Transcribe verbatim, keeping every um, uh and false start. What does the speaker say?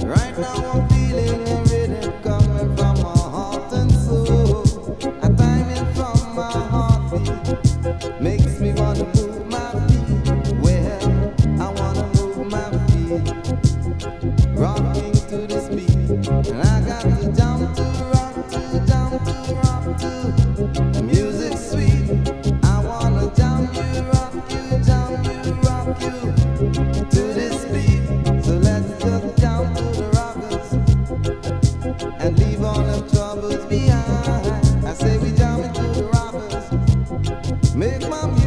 Right now I'm feeling a rhythm coming from my heart and soul. A timing from my heartbeat makes me wanna move my feet. Well, I wanna move my feet, rocking to this beat. And I got to jump to rock to, jump to rock to. The music's sweet. I wanna jump you, rock you, jump you, rock you to this beat. So let's just jump to the rockers and leave all them troubles behind. I say we jump into the rockers, make my music.